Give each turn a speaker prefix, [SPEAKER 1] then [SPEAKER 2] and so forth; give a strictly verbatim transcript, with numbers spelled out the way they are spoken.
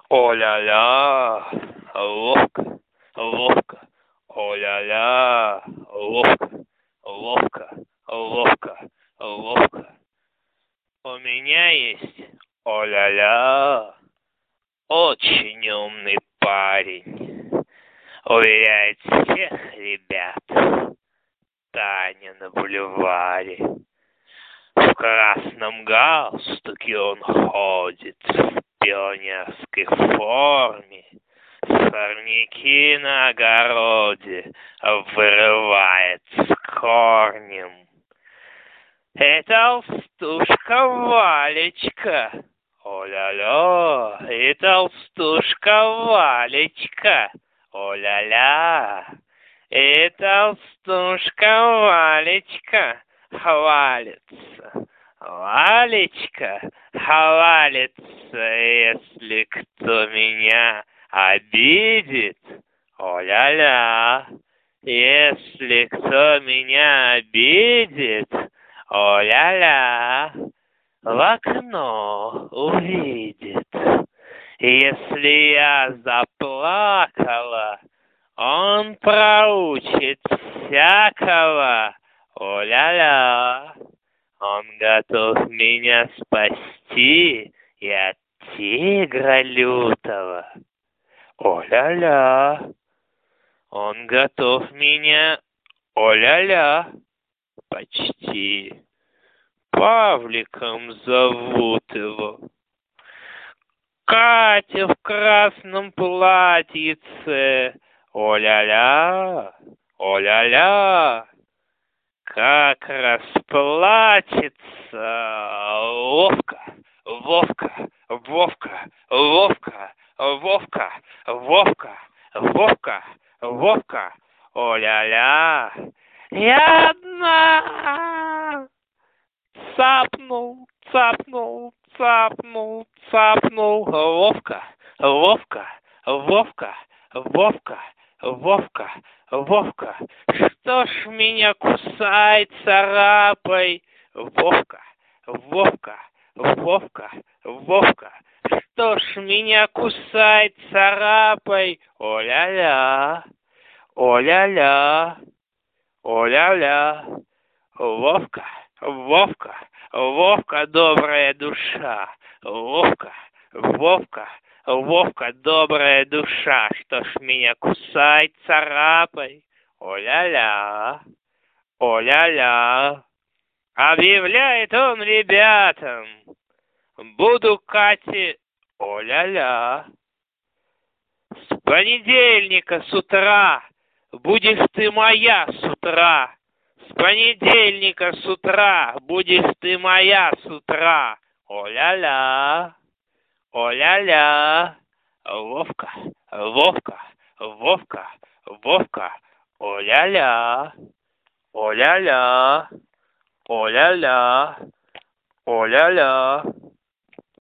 [SPEAKER 1] О-ля-ля, Вовка, Вовка, о-ля-ля, Вовка, Вовка, Вовка, Вовка. У меня есть, о-ля-ля, очень умный парень. Уверяет всех ребят, Таня на бульваре. В красном галстуке он ходит, в пионерской форме. Сорняки на огороде вырывает с корнем. И толстушка Валечка, о-ля-ля, и толстушка Валечка, о-ля-ля, и толстушка Валечка хвалится. Валечка хвалится, если кто меня обидит, о-ля-ля, если кто меня обидит, о-ля-ля, в окно увидит. Если я заплакала, он проучит всякого, о-ля-ля. Он готов меня спасти и от тигра лютого, о-ля-ля. Он готов меня, о-ля-ля, почти Павликом зовут его. Катя в красном платьице, о-ля-ля, о-ля-ля. Как расплачется Вовка, Вовка, Вовка, Вовка, Вовка, Вовка, Вовка, Вовка, о-ля-ля. Я одна. Цапнул, цапнул, цапнул, цапнул. Вовка, Вовка, Вовка, Вовка, Вовка, Вовка. Что ж меня кусает, царапай? Вовка, Вовка, Вовка, Вовка. Что ж меня кусает, царапай? О-ля-ля, о-ля-ля, о-ля-ля. Вовка, Вовка, Вовка, добрая душа. Вовка, Вовка, Вовка, добрая душа. Что ж меня кусает, царапай? О-ля-ля, о-ля-ля. Объявляет он ребятам: буду Кате, о-ля-ля. С понедельника с утра будешь ты моя с утра. С понедельника с утра будешь ты моя с утра. О-ля-ля, о-ля-ля. Вовка, Вовка, Вовка, Вовка, о-ля-ля, о-ля-ля, о-ля-ля, о-ля-ля.